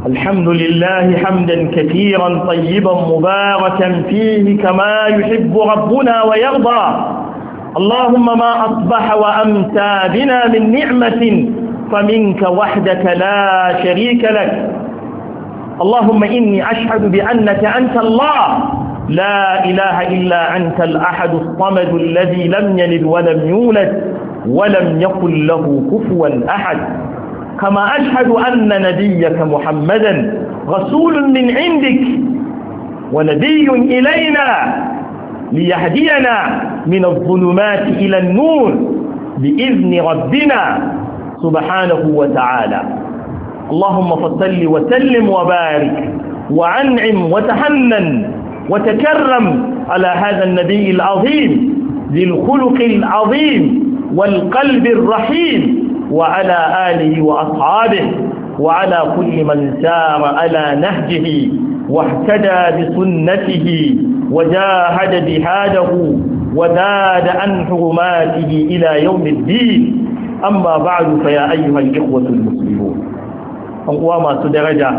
الحمد لله حمدا كثيرا طيبا مباركا فيه كما يحب ربنا ويرضى. اللهم ما أصبح وأمسى بنا من نعمة فمنك وحدك لا شريك لك. اللهم إني أشهد بأنك أنت الله لا إله إلا أنت الأحد الصمد الذي لم يلد ولم يولد ولم يكن له كفوا أحد. كما أشهد أن نبيك محمدا رسول من عندك ونبي إلينا ليهدينا من الظلمات إلى النور بإذن ربنا سبحانه وتعالى. اللهم فصل وسلم وبارك وأنعم وتحنن وتكرم على هذا النبي العظيم ذي الخلق العظيم والقلب الرحيم وعلى آله وأصحابه وعلى كل من سار على نهجه واهتدى بسنته وجاهد جهاده وزاد عن حرماته إلى يوم الدين. أما بعد فيا أيها الإخوة المسلمون أقوى درجة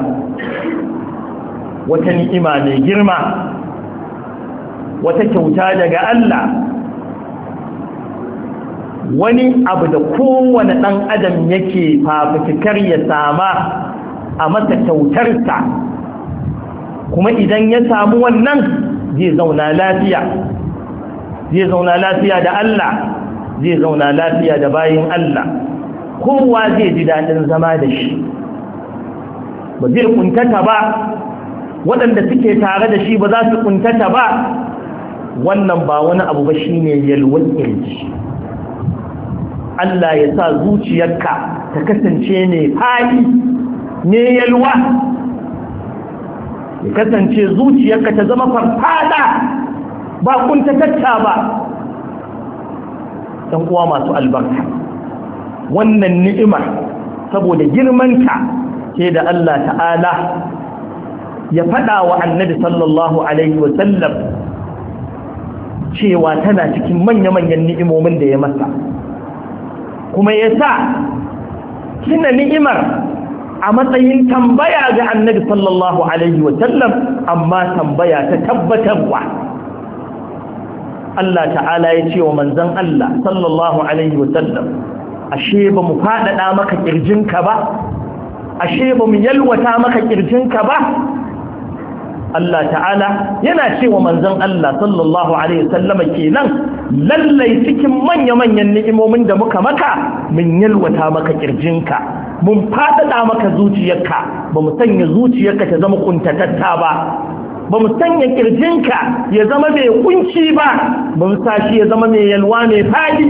وتنئما لجرمة وتكوتا دقاء الله wani abu da kowane ɗan adam yake fafutukar ya sama a masa kyautarsa, kuma idan ya samu wannan zai zauna lafiya da Allah, zai zauna lafiya da bayin Allah, kowa zai ji daɗin zama da shi, ba zai kuntata ba, waɗanda suke tare da shi ba za su kuntata ba. Wannan ba wani abu ba shine yalwar kirji. Allah ya sa zuciyarka ta kasance mai faɗi ne yalwa, ya kasance zuciyarka ta zama farfada ba kuntatatta ba. ɗan uwa masu albarka, wannan ni'ima saboda girmanta ce da Allah ta'ala ya faɗa wa annabi sallallahu alaihi wasallam cewa tana cikin manya-manyan ni'imomin da ya masa, kuma ya sa kina ni'imar a matsayin tambaya ga annabi sallallahu alaihi wasallam, amma tambaya ta tabbatarwa. Allah ta'ala ya ce wa manzon Allah sallallahu alaihi wasallam, ashe ba mu faɗaɗa maka ƙirjinka ba, ashe ba mu yalwata maka ƙirjinka ba. Allah ta'ala yana cewa manzon Allah sallallahu alaihi wasallam kenan lallai cikin manya-manyan ni'imomin da muka maka mun yalwata maka kirjinka, mun fadada maka zuciyarka, ba mu sanya zuciyarka ta zama kuntatatta ba mu sanya kirjinka ya zama mai kunci ba, mun sa shi ya zama mai yalwa mai fadi,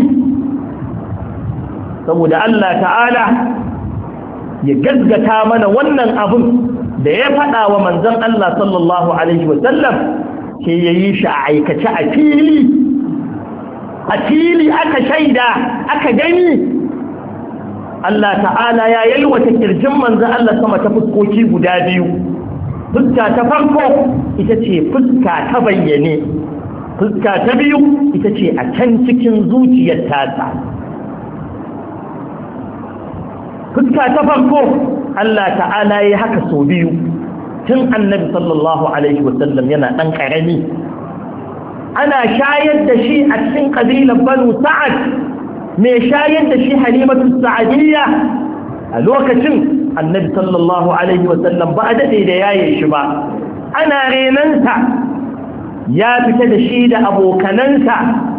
saboda Allah ta'ala ya gaskata mana wannan abun da ya faɗa wa manzon Allah sallallahu alaihi wasallam, ke yayi shi a aikace a fili aka shaida aka gani. Allah ta'ala ya yalwata kirjin manzon Allah sama ta fuskoki guda biyu. Fuska ta farko ita ce fuska ta bayyane, fuska ta biyu ita ce a can cikin zuciyar tasa. Fuska ta farko Allah ta'ala ya haka so biyu tun annabi sallallahu alaihi wasallam yana ɗan ƙarami, ana shayar da shi a cikin ƙabilar banu sa'ad, mai shayar da shi halimatu sa'adiyya. A lokacin annabi sallallahu alaihi wasallam ba a daɗe da yaye shi ba, ana renansa, ya fita da shi da abokanansa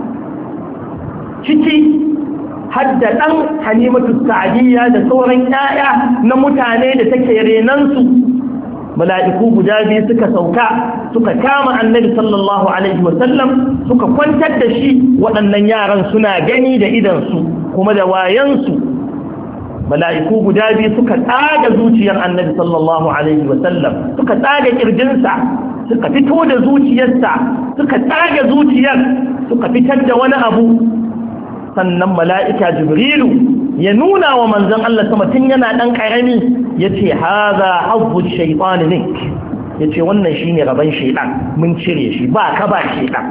ciki hadda ɗan halimatu sa'adiyya da sauran 'ya'ya na mutane da take renansu. Mala'iku guda biyu suka sauka suka kama annabi sallallahu alaihi wasallam suka kwantar da shi, waɗannan yaran suna gani da idansu kuma da wayansu. Mala'iku guda biyu suka tsaga zuciyar annabi sallallahu alaihi wasallam, suka tsaga kirjinsa, suka fito da zuciyarsa, suka tsaga zuciyar, suka fitar da wani abu. Sannan mala'ika Jibrilu ya nuna wa manzon Allah sama tun yana ɗan ƙarami, ya ce haza hazzu shaitani ne, ya ce wannan shi ne rabon shaitan, mun cire shi ba ka ba shaitan.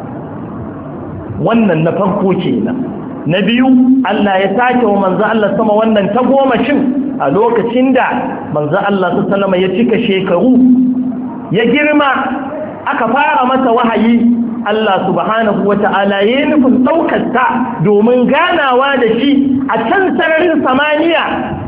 Wannan na farko kenan. Na biyu, Allah ya sake wa manzon Allah sama wannan tagomashin a lokacin da manzo Allah sallallahu alaihi ya cika shekaru ya girma aka fara masa wahayi Allah subhanahu wata'ala ya nufin daukar ta domin ganawa da shi a can sararin samaniya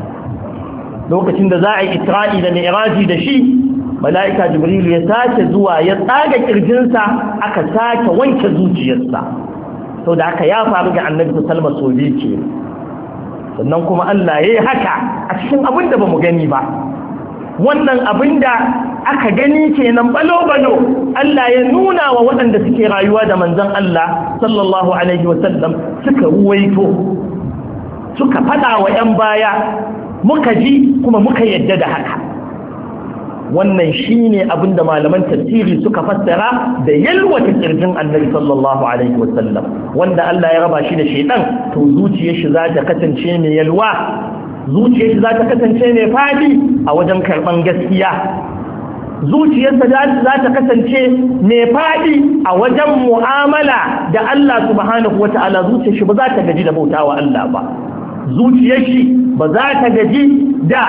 lokacin da za a yi Isra'i da Mi'raji da shi mala'ika Jibril ya sake zuwa ya tsaga kirjinsa aka sake wanke zuciyarsa sau da aka ya faru ga annabi salma sobe ce sannan kuma Allah ya yi haka a cikin abin da ba mu gani ba wannan abin da aka gani kenan balo-balo Allah ya nuna wa waɗanda suke rayuwa da manzon Allah sallallahu alaihi wasallam suka ruwaito suka fada wa 'yan baya muka ji kuma muka yadda da haka wannan shine abinda malaman tafsiri suka fassara da yalwata kirjin annabi sallallahu alaihi wasallam wanda Allah ya raba shi da shaytan to zuciyar shi za ta kasance mai yalwa zuciyar shi za ta kasance mai fadi a wajen karban gaskiya zuciyarsa za ta kasance mai fadi a wajen mu'amala da Allah subhanahu wata'ala zuciyar shi ba za ta gaji da bautawa Allah ba zuciyar shi ba za ta gaji da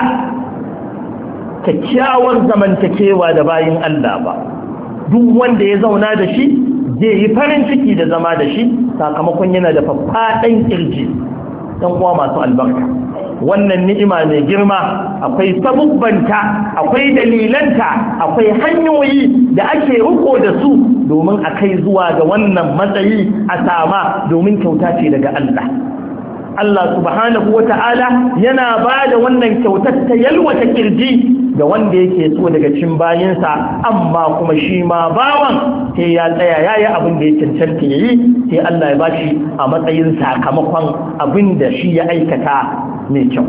kyakkyawar zamantakewa da bayin Allah ba duk wanda ya zauna da shi zai yi farin ciki da zama da shi sakamakon yana da faffaɗan kirji ɗan uwa masu albarka wannan ni'ima mai girma akwai sabubbanta akwai dalilanta akwai hanyoyi da ake riko da su domin a kai zuwa ga wannan matsayi a sama domin kyauta ce daga Allah Allah subhanahu wa ta'ala yana ba da wannan kyautar ta yalwata kirji ga wanda yake so daga cikin bayinsa amma kuma shi ma bawan sai ya tsaya yayi abin da ya cancanta yayi sai Allah ya bashi a matsayin sakamakon abin da shi ya aikata mai kyau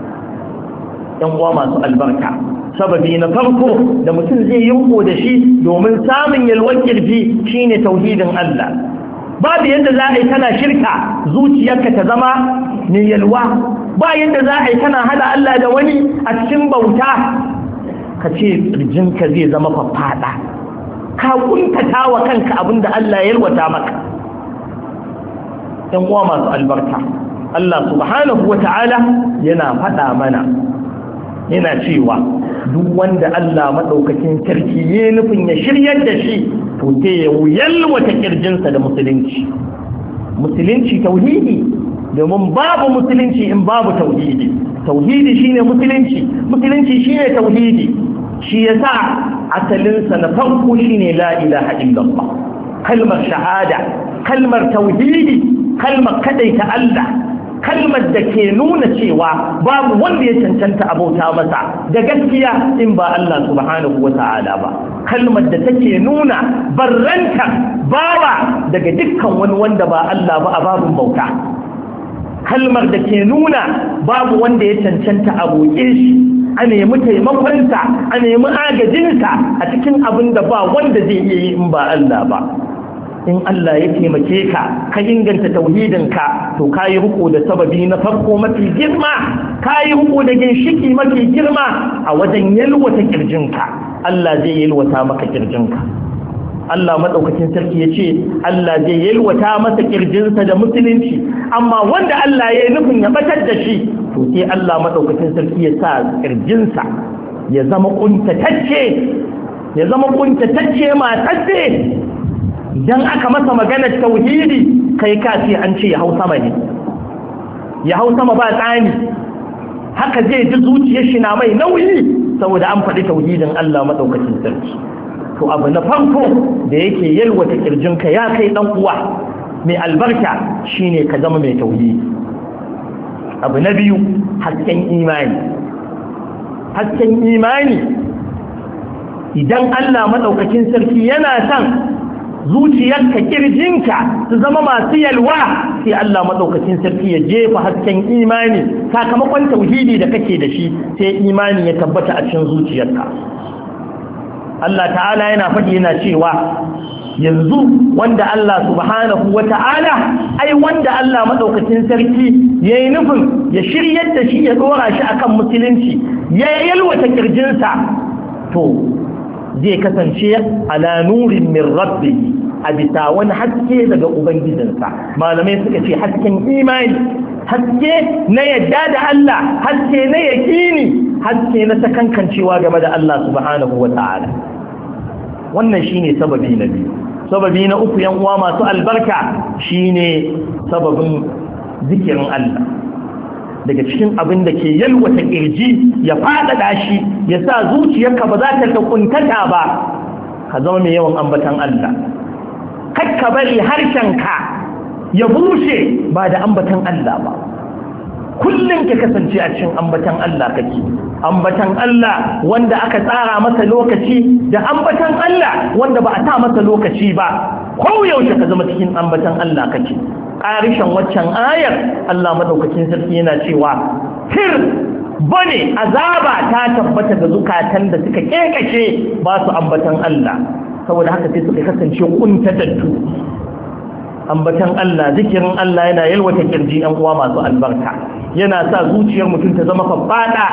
ɗan uwa masu albarka sababi na farko da mutum zai yi da shi domin samun yalwar kirji shine tauhidin Allah babu yadda za a yi kana shirka zuciyarka ta zama mai yalwa ba yadda za a yi kana hada Allah da wani a cikin bauta ka ce rijinka zai zama faffada ka kuntata wa kanka abinda Allah ya yalwata maka ɗan uwa masu albarka Allah subhanahu wata'ala yana faɗa mana yana cewa duk wanda Allah maɗaukakin sarki ya nufin ya shiryar da shi to sai ya yalwata kirjinsa da musulunci tauhidi domin babu musulunci in babu tauhidi shine musulunci shine tauhidi shi yasa asalinsa na farko shine la ilaha illallah kalmar shahada kalmar tauhidi kalmar kadaita Allah kalmar da ke nuna cewa babu wanda ya cancanta abauta masa da gaskiya in ba Allah subhanahu wata'ala ba kalmar da take nuna barranta bawa daga dukkan wani wanda ba Allah ba a babun bauta kalmar da ke nuna babu wanda ya cancanta a roƙe shi a nemi taimakonsa a nemi agajinsa a cikin abin da ba wanda zai iya yi in ba Allah ba in Allah ya taimake ka ka inganta tauhidinka to ka yi riko da sababi na farko mafi girma ka yi riko da ginshiki mafi girma a wajen yalwata kirjinka Allah zai yalwata maka kirjinka Allah madaukakin sarki ya ce Allah zai yalwata masa kirjinsa da musulunci amma wanda Allah ya yi nufin ya batar da shi to sai Allah madaukakin sarki ya sa kirjinsa ya zama kuntatacce matsatse idan aka masa maganar tauhidi kai ka ce an ce ya hau sama ne ya hau sama ba tsani haka zai ji zuciyar shi na mai nauyi saboda an faɗi tauhidin Allah madaukakin sarki to abu na farko da yake yalwata kirjinka ya kai dan uwa mai albarka shine ka zama mai tauhidi abu na biyu hasken imani idan Allah madaukakin sarki yana son zuciyarka kirjinka su zama masu yalwa sai Allah madaukakin sarki ya jefa hasken imani sakamakon tauhidi da kake da shi sai imani ya tabbata a cikin zuciyarka Allah ta'ala yana faɗi yana cewa yanzu wanda Allah subhanahu wata'ala wanda Allah madaukakin sarki yayi nufin ya shiryar da shi ya dora shi akan musulunci ya yalwata kirjinsa to zai kasance ala nurin min rabbi a bisa wani haske daga ubangijinsa. Malamai suka ce hasken imani, haske na yadda da Allah, haske na yaƙini, haske na sakankancewa game da Allah subhanahu wa ta'ala. Wannan shine sababi na biyu. Sababi na uku, yan uwa masu albarka, shine sababin zikirin Allah. Daga cikin abin da ke yalwata kirji ya faɗaɗa shi, ya sa zuciyarka ba za ta kuntata ba, ka zama mai yawan ambatan Allah. Kakka bari harshenka ya bushe ba da ambatan Allah ba. Kullum ka kasance a cikin ambatan Allah kake. Ambatan Allah wanda aka tsara masa lokaci da ambatan Allah wanda ba a sa masa lokaci ba. Ko yaushe ka zama cikin ambatan Allah kake. Ƙarishan waccan ayar Allah madaukakin sarki yana cewa bane azaba ta tabbata ga zukatan da suka kekace ba su ambatan Allah, saboda haka sai suka kasance kuntatattu. Ambatan Allah, zikirin Allah yana yalwata kirji ɗan uwa masu albarka, yana sa zuciyar mutum ta zama faffada.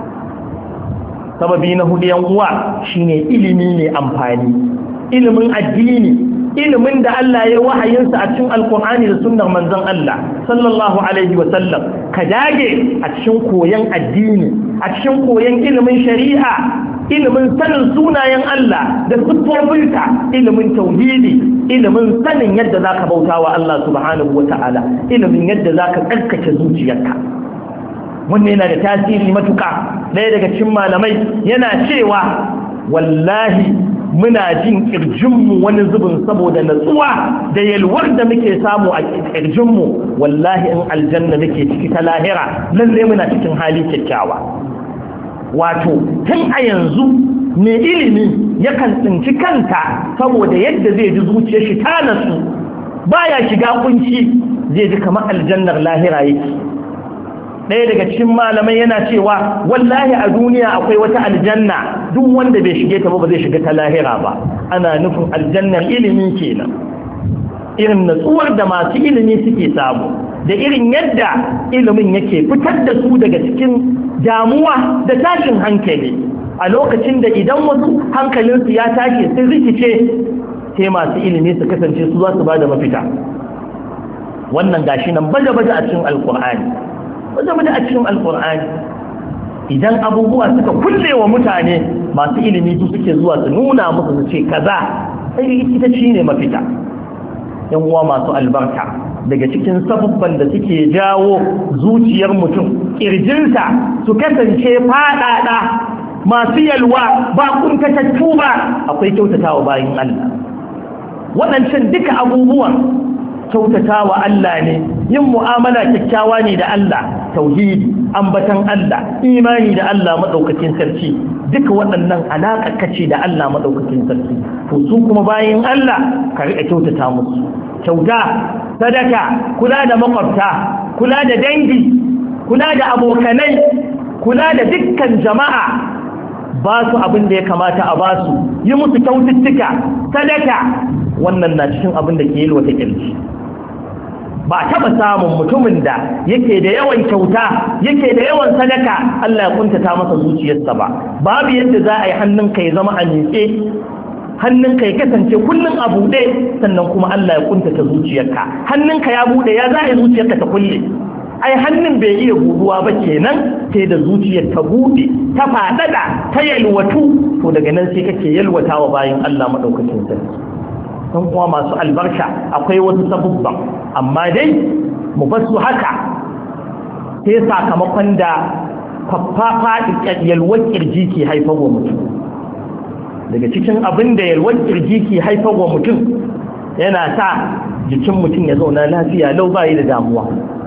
Sababi na hudu yan uwa shine ilimi ne amfani, ilimin addini, ilimin da Allah ya wahayinsa a cikin alkur'ani da sunnar manzon Allah sallallahu alaihi wa sallam. Ka dage a cikin koyon addini, a cikin koyon ilimin shari'a, ilimin sanin sunayen Allah da siffofinsa, ilimin tauhidi, ilimin sanin yadda zaka bauta wa Allah subhanahu wa ta'ala, ilimin yadda zaka tsarkake zuciyarka. Wannan yana da tasiri matuƙa. Ɗaya daga cikin malamai yana cewa wallahi muna jin kirjinmu wani zubin saboda natsuwa da yalwar da muke samu a kirjinmu, wallahi in aljanna muke ciki ta lahira lalle muna cikin hali kyakkyawa. Wato tun a yanzu mai ilimi yakan tsinci kanta saboda yadda zai ji zuciyar shi ta natsu, baya shiga kunci, zai ji kamar aljannar lahira yake. ɗaya daga cikin malamai yana cewa wallahi a duniya akwai wata aljanna duk wanda bai shige ta ba zai shiga ta lahira ba. Ana nufin aljannar ilimi kenan, irin natsuwar da masu ilimi suke samu da irin yadda ilimin yake fitar da su daga cikin damuwa da tashin hankali a lokacin da idan wasu hankalinsu ya tashi sun rikice, sai masu ilimi su kasance su za su ba da mafita. Wannan gashi nan baje-baje a cikin alkur'ani, baje-baje a cikin alkur'ani. Idan abubuwa suka kulle wa mutane, masu ilimi su suke zuwa su nuna musu su ce kaza sai ita ce ne mafita. Yan uwa masu albarka, daga cikin sabubban da suke jawo zuciyar mutum, kirjinsa su kasance faɗaɗa masu yalwa ba kuntatattu ba, akwai kyautatawa bayin Allah. Waɗancan duka abubuwan kyautatawa Allah ne, yin mu'amala kyakkyawa ne da Allah, tauhidi, ambatan Allah, imani da Allah madaukakin sarki, duka waɗannan alaƙa kace da Allah madaukakin sarki. To su kuma bayin Allah ka riƙa kyautata musu, kyauta, sadaka, kula da makwabta, kula da dangi, kula da abokanai, kula da dukkan jama'a, ba su abin da ya kamata a ba su, yi musu kyaututtuka, sadaka. Wannan na cikin abin da ke yi wata kirki. Ba taɓa samun mutumin da yake da yawan kyauta, yake da yawan sadaka, Allah ya kuntata masa zuciyarsa ba. Babu yadda za a yi hannunka ya zama a miƙe, hannunka ya kasance kullum a buɗe, sannan kuma Allah ya kuntata zuciyarka. Hannunka ya buɗe, ya za a yi zuciyarka ta kulle? Ai hannun bai iya buɗuwa ba kenan, sai da zuciyar ta buɗe, ta faɗaɗa, ta yalwatu, to daga nan sai kake yalwata wa bayan Allah maɗaukacin sarki. Don kuma masu albarka akwai wasu sabubban, amma dai mu basu haka sai sakamakon da faffafa yalwar kirji ke haifar wa mutum. Daga cikin abin da yalwar kirji ke haifar wa mutum yana sa jikin mutum ya zauna lafiya lau bayi da damuwa.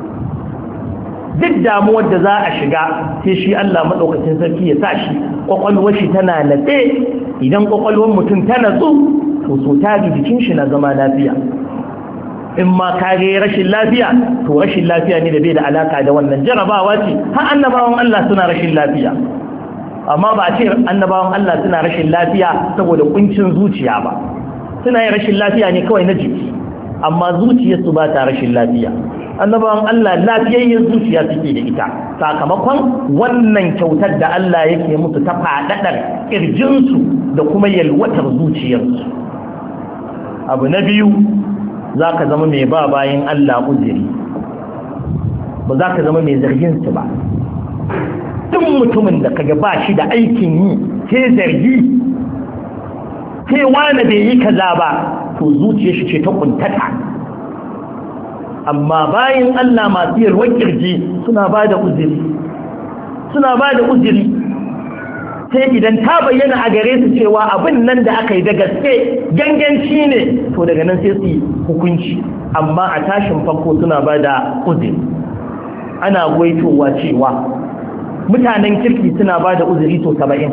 Duk damuwar da za a shiga sai shi Allah maɗaukacin sarki ya sa shi ƙwaƙwalwar shi tana natse. Idan ƙwaƙwalwar mutum ta natsu, to so tari jikin shi na zama lafiya. In ma kare rashin lafiya, to rashin lafiya ne da bai da alaka da wannan, jarabawa ce. Har annabawan Allah suna rashin lafiya, amma ba a ce annabawan Allah suna rashin lafiya saboda kuncin zuciya ba. Suna yin rashin lafiya ne kawai na jiki, amma zuciyarsu ba ta rashin lafiya. Annabawan Allah lafiyayyen zuciya suke da ita, sakamakon wannan kyautar da Allah yake musu ta faɗaɗar ƙirjinsu da kuma yalwatar zuciyarsu. abu na biyu za ka zama mai ba bayan Allah uzuri, ba za ka zama mai zargin su ba. duk mutumin da kaga ba shi da aikin yi sai zargi sai wani bai yi kaza ba to zuciyar shi ce ta kuntata. Amma bayan Allah masu yalwar kirji suna ba da uzuri, sai idan ta bayyana a gare su cewa abin nan da aka yi da gaske ganganci ne to daga nan sai su yi hukunci. Amma a tashin farko suna ba da uzuri. Ana gwaitowa cewa mutanen kirki suna ba da uzuri so 70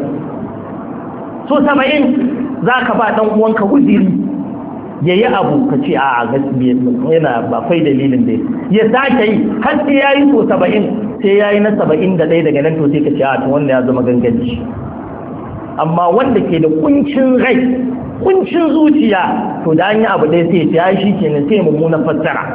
za ka ba ɗan uwanka uzuri ya yi abu ka ce a gaskiya yana ba fai dalilin da ya sake yi har sai ya yi so 70 sai ya yi na 71 daga nan to sai ka ce a to wanda ya zama ganganci. Amma wanda ke da kuncin rai kuncin zuciya to da an yi abu ɗaya sai ya yi shi kenan sai mummunan fassara.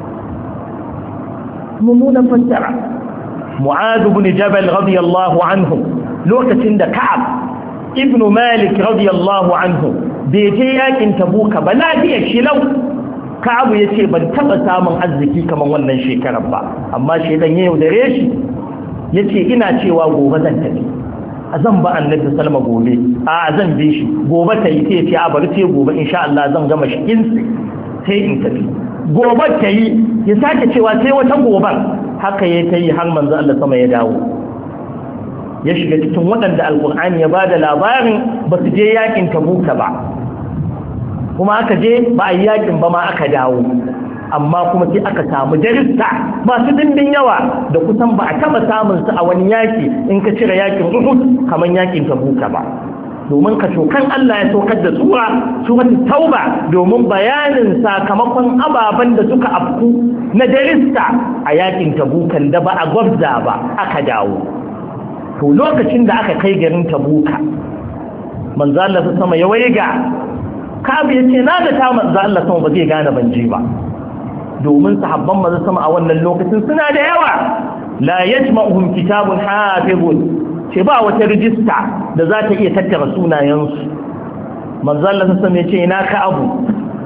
Mu'adh ibn Jabal radiyallahu anhu lokacin da Ka'ab ibn Malik radiyallahu anhu bai je yakin Tabuka ba lafiya shi lau. Ka'ab yace ban taba samun arziki kaman wannan shekarar ba, amma shedan ya yaudare shi yace ina cewa gobe zan tafi zan ba annabi sallama gobe zan bi shi gobe tayi sai yace a bari sai gobe insha Allah zan gama shikin sai in tafi. Gobe tayi ya sake cewa sai wata goben haka ya ta yi har manzo Allah sama ya dawo ya shiga cikin waɗanda alƙur'ani ya ba da labarin ba su je yakin Tabuka ba, kuma aka je ba a yi yakin ba ma aka dawo. Amma kuma sai aka samu darissa masu dimbin yawa da kusan ba a taɓa samun su a wani yaki in ka cire yakin Uhud kamar yakin Tabuka ba. Domin ka cokan Allah ya saukar da suratul Tauba domin bayanin sakamakon ababen da suka afku na darista a yakin Tabukan da ba a gwabza ba aka dawo. To lokacin da aka kai garin Tabuka manzo Allah sama ya waiga Ka'ab yace na ga ta manzo Allah sama ba zai gane banje ba, domin sahabban manzo sama a wannan lokacin suna da yawa. La yajma'uhum kitabun hafizun, ce ba wata rijista da za ta iya tattara sunayensu. Manzo Allah sassan ya ce ina Ka'abu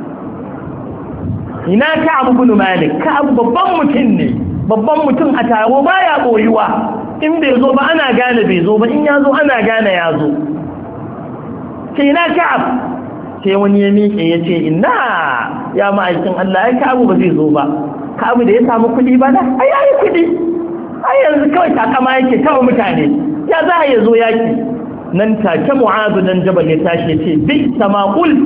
ibn Malik. Ka'abu babban mutum a taro baya boyuwa, in bai zo ba ana gane bai zo ba, in ya zo ana gane ya zo. ce ina Ka'ab, sai wani ya miƙe ya ce ina ya ma'aikin Allah ya Ka'abu ba zai zo ba. Ka'abu da ya samu kuɗi ba na ai yayi kuɗi, ai yanzu kawai takama yake tawa mutane, ya za a zo yaki. Nan take Mu'adh dan Jabal ya tashi ya ce bi sama qult,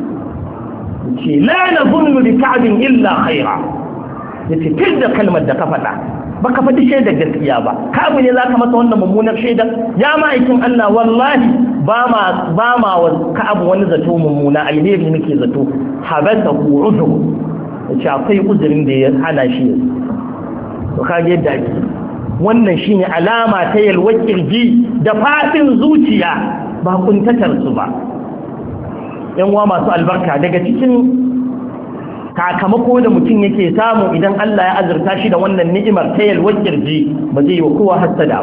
ce la nazunnu bi Ka'b illa khaira. Yace kin da kalmar da ka faɗa baka faɗi shaida gaskiya ba, Ka'b ne zaka masa wannan mummunar shaida? Ya ma'aikin Allah wallahi ba ma wa Ka'b wani zato mummuna, alheri nake zato. Habata u'udhu, yace akwai uzurin da ya hana shi. To kage yadda ake wannan shine alama ta yalwar kirji da fadin zuciya, ba kuntatar su ba. Yan uwa masu albarka, daga cikin sakamako da mutum yake samu idan Allah ya azurta shi da wannan ni'imar ta yalwar kirji, ba zai yi wa kowa hasada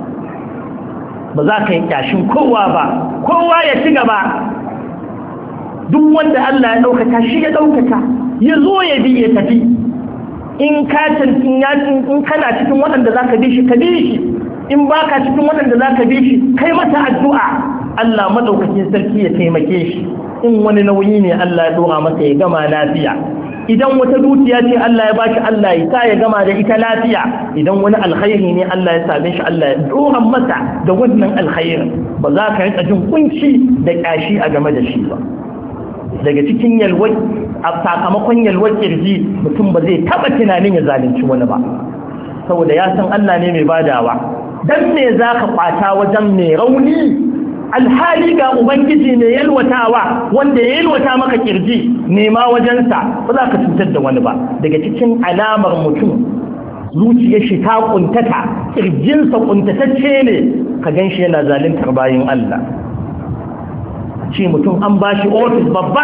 ba za ka yi kyashin kowa ba, kowa ya ci gaba. Duk wanda Allah ya ɗaukaka shi ya ɗaukaka, ya zo ya bi ya tafi. In kana cikin waɗanda za ka bi shi, ka bi shi. In ba ka cikin waɗanda za ka bi shi, kai mata addu'a Allah maɗaukakin sarki ya taimake shi. In wani nauyi ne Allah ya ɗora masa ya gama lafiya. Idan wata dukiya ce Allah ya bashi, Allah ya sa ya gama da ita lafiya. Idan wani alkhairi ne Allah ya same shi, Allah ya ɗora masa da wannan alkhairin. Ba za ka riƙa jin kunci da ƙyashi a game da shi ba. Daga cikin yalwar, a sakamakon yalwar kirji, mutum ba zai taba tunanin ya zalunci wani ba, saboda ya san Allah ne mai badawa. Dan me zaka kwata wajen mai rauni, alhali ga ubangiji ne yalwatawa, wanda ya yalwata maka kirji, nema wajensa, ba za ka cutar da wani ba. Daga cikin alamar mutum zuciyar shi ta kuntata, kirjinsa kuntatacce ne, ka ganshi yana zaluntar bayin Allah. Ce mutum an ba shi ofis babba,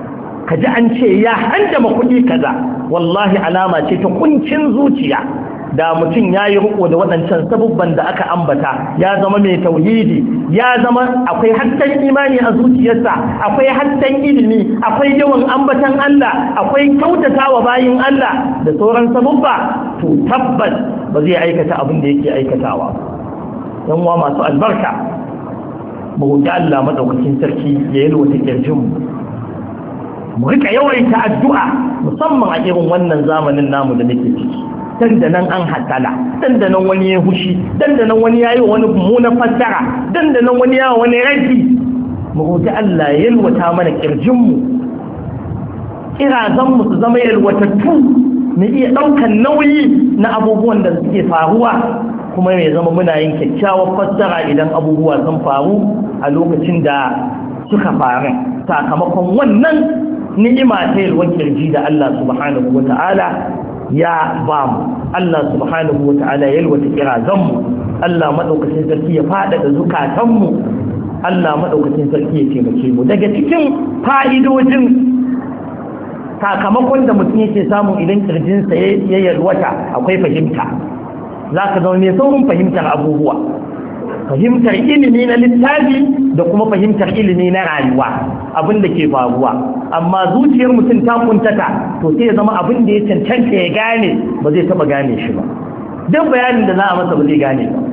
ka ji an ce ya handama kuɗi kaza, wallahi alama ce ta kuncin zuciya, da mutum ya yi riko da waɗancan sabubban da aka ambata ya zama mai tauhidi, ya zama akwai hasken imani a zuciyarsa, akwai hasken ilimi, akwai yawan ambatan Allah, akwai kyautatawa bayin Allah da sauran sabubba, to tabbas ba zai aikata abin da yake aikatawa. yan uwa masu albarka, mu roki Allah madaukakin sarki ya yalwata kirjinmu, mu rika yawaita addu'a musamman a irin wannan zamanin namu da nake ciki. Dandanan an hasala, dandanan wani ya hushi, dandanan wani ya yi wani mummunan fassara, dandanan wani ya wani rafi. Mu roki Allah ya yalwata mana kirjinmu, kirazanmu su zama yalwatattu, mu iya ɗaukan nauyi na abubuwan da suke faruwa, kuma mai zama muna yin kyakkyawar fassara idan abubuwa sun faru a lokacin da suka faru, sakamakon wannan ni'ima ta yalwar kirji da Allah subhanahu wa ta'ala ya ba mu. Allah subhanahu wa ta'ala ya yalwata kirazanmu, Allah maɗaukacin sarki ya faɗaɗa zukatanmu, Allah maɗaukacin sarki ya taimake mu. Daga cikin fa'idojin sakamakon da mutum yake samu idan kirjinsa ya yalwata akwai fahimta. Za ka zama mai saurin fahimtar abubuwa, fahimtar ilimi na littafi da kuma fahimtar ilimi na rayuwa, abin da ke faruwa. Amma zuciyar mutum ta kuntata, to sai ya zama abin da ya cancanta ya gane ba zai taba gane shi ba, duk bayanin da za a masa ba zai gane ba.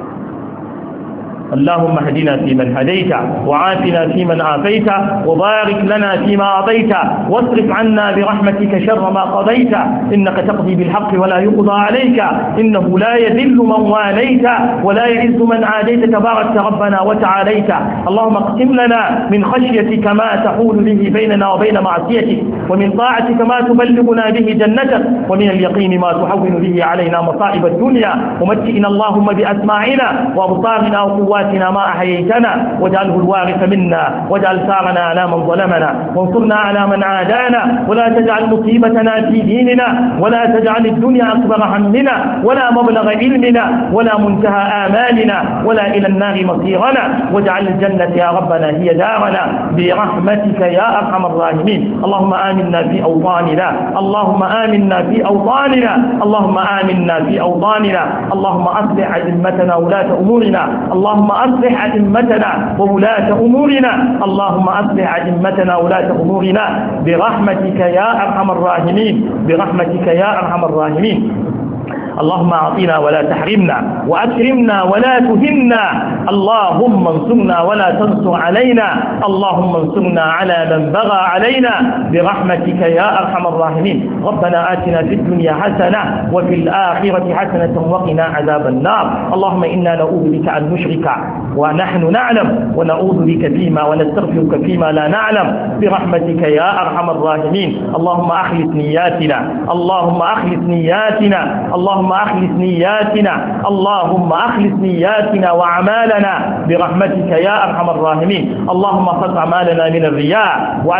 اللهم اهدنا فيمن هديت وعافنا فيمن عافيت وبارك لنا فيما أعطيت واصرف عنا برحمتك شر ما قضيت إنك تقضي بالحق ولا يقضى عليك إنه لا يذل من واليت ولا يعز من عاديت تبارك ربنا وتعاليت اللهم اقسم لنا من خشيتك ما تحول به بيننا وبين معصيتك ومن طاعتك ما تبلغنا به جنتك ومن اليقين ما تحول به علينا مصائب الدنيا ومتئنا اللهم بأسماعنا وأبصارنا وقواتنا ما أحييتنا واجعله الوارث منا واجعل ثارنا على من ظلمنا وانصرنا على من عادانا ولا تجعل مصيبتنا في ديننا ولا تجعل الدنيا أكبر همنا ولا مبلغ علمنا ولا منتهى آمالنا ولا إلى النار مصيرنا واجعل الجنة يا ربنا هي دارنا برحمتك يا أرحم الراحمين. اللهم آمنا في أوطاننا اللهم آمنا في أوطاننا اللهم آمنا في أوطاننا اللهم أصلح أئمتنا ولاة أمورنا اللهم أصلح أئمتنا وولاة أمورنا اللهم أصلح أئمتنا وولاة أمورنا برحمتك يا أرحم الراحمين برحمتك يا أرحم الراحمين. اللهم أعطنا ولا تحرمنا وأكرمنا ولا تهنا اللهم انصرنا ولا تنصر علينا اللهم انصرنا على من بغى علينا برحمتك يا أرحم الراحمين. ربنا آتنا في الدنيا حسنة وفي الآخرة حسنة وقنا عذاب النار. اللهم إنا نعوذ بك أن نشرك ونحن نعلم ونعوذ بك فيما ونستغفرك فيما لا نعلم برحمتك يا أرحم الراحمين. اللهم أخلص نياتنا اللهم أخلص نياتنا اللهم أخلص نياتنا اللهم أخلص نياتنا وأعمالنا برحمتك يا أرحم الراحمين. اللهم احفظ أعمالنا من الرياء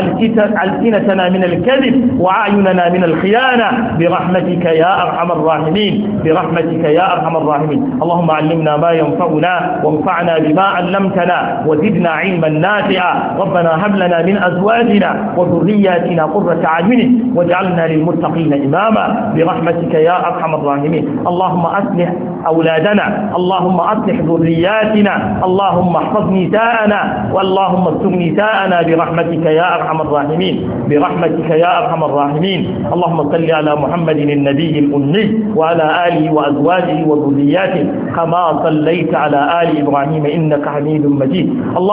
وألسنتنا من الكذب وأعيننا من الخيانة برحمتك يا أرحم الراحمين برحمتك يا أرحم الراحمين. اللهم علمنا ما ينفعنا وانفعنا بما علمتنا وزدنا علما نافعا. ربنا هب لنا من أزواجنا وذرياتنا قرة أعين واجعلنا للمتقين إماما برحمتك يا أرحم الراحمين. اللهم أصلح أولادنا اللهم أصلح ذرياتنا اللهم احفظ نساءنا واللهم استر نساءنا برحمتك يا أرحم الراحمين برحمتك يا أرحم الراحمين. اللهم صل على محمد النبي الأمي وعلى آله وأزواجه وذرياته كما صليت على آل إبراهيم إنك حميد مجيد.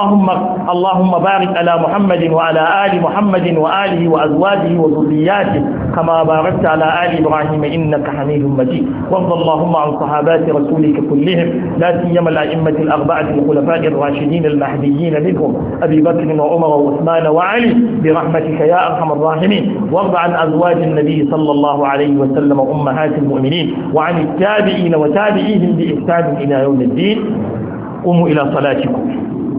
اللهم بارك على محمد وعلى آل محمد وآله وأزواجه وذرياته كما باركت على آل إبراهيم إنك حميد مجيد. وارض اللهم عن صحابات رسولك كلهم لا سيما الأئمة الأربعة الخلفاء الراشدين المهديين منهم أبي بكر وعمر وعثمان وعلي برحمتك يا أرحم الراحمين. وارض عن أزواج النبي صلى الله عليه وسلم وأمهات المؤمنين وعن التابعين وتابعيهم بإحسان إلى يوم الدين. قوموا إلى صلاتكم.